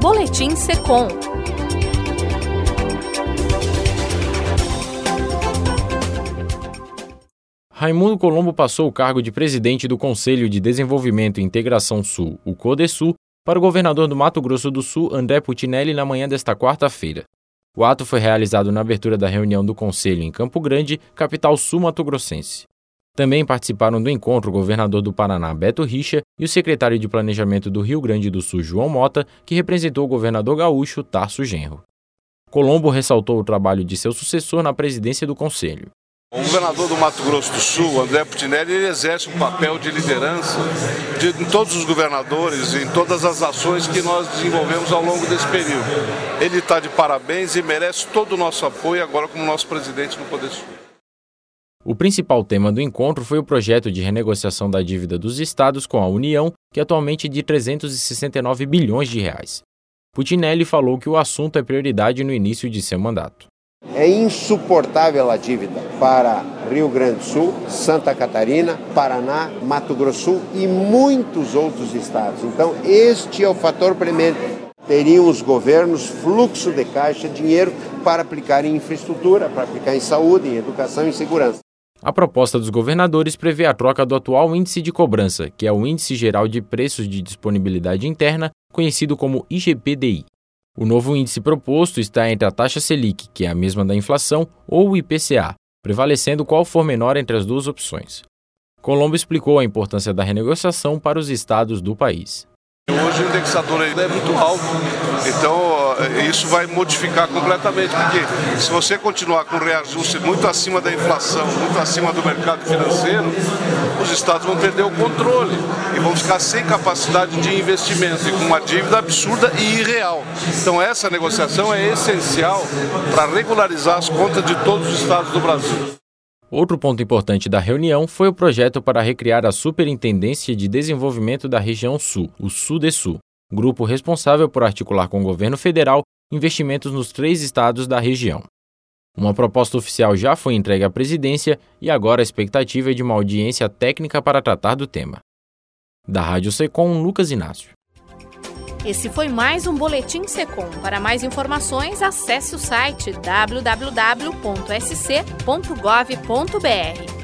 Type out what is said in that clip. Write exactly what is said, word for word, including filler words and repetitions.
Boletim Secom. Raimundo Colombo passou o cargo de presidente do Conselho de Desenvolvimento e Integração Sul, o CODESUL, para o governador do Mato Grosso do Sul, André Putinelli, na manhã desta quarta-feira. O ato foi realizado na abertura da reunião do Conselho em Campo Grande, capital sul-mato-grossense. Também participaram do encontro o governador do Paraná, Beto Richa, e o secretário de Planejamento do Rio Grande do Sul, João Mota, que representou o governador gaúcho, Tarso Genro. Colombo ressaltou o trabalho de seu sucessor na presidência do Conselho. O governador do Mato Grosso do Sul, André Putinelli, ele exerce um papel de liderança de, em todos os governadores, em todas as ações que nós desenvolvemos ao longo desse período. Ele está de parabéns e merece todo o nosso apoio agora como nosso presidente do CODESUL. O principal tema do encontro foi o projeto de renegociação da dívida dos estados com a União, que atualmente é de trezentos e sessenta e nove bilhões de reais. Putinelli falou que o assunto é prioridade no início de seu mandato. É insuportável a dívida para Rio Grande do Sul, Santa Catarina, Paraná, Mato Grosso do Sul e muitos outros estados. Então, este é o fator premente. Teriam os governos fluxo de caixa, dinheiro para aplicar em infraestrutura, para aplicar em saúde, em educação e em segurança. A proposta dos governadores prevê a troca do atual índice de cobrança, que é o Índice Geral de Preços de Disponibilidade Interna, conhecido como I G P D I. O novo índice proposto está entre a taxa Selic, que é a mesma da inflação, ou o I P C A, prevalecendo qual for menor entre as duas opções. Colombo explicou a importância da renegociação para os estados do país. Hoje o indexador ainda é muito alto, então isso vai modificar completamente, porque se você continuar com reajuste muito acima da inflação, muito acima do mercado financeiro, os estados vão perder o controle e vão ficar sem capacidade de investimento e com uma dívida absurda e irreal. Então essa negociação é essencial para regularizar as contas de todos os estados do Brasil. Outro ponto importante da reunião foi o projeto para recriar a Superintendência de Desenvolvimento da Região Sul, o SUDESUL, grupo responsável por articular com o governo federal investimentos nos três estados da região. Uma proposta oficial já foi entregue à presidência e agora a expectativa é de uma audiência técnica para tratar do tema. Da Rádio Secom, Lucas Inácio. Esse foi mais um Boletim Secom. Para mais informações, acesse o site w w w ponto s c ponto gov ponto b r.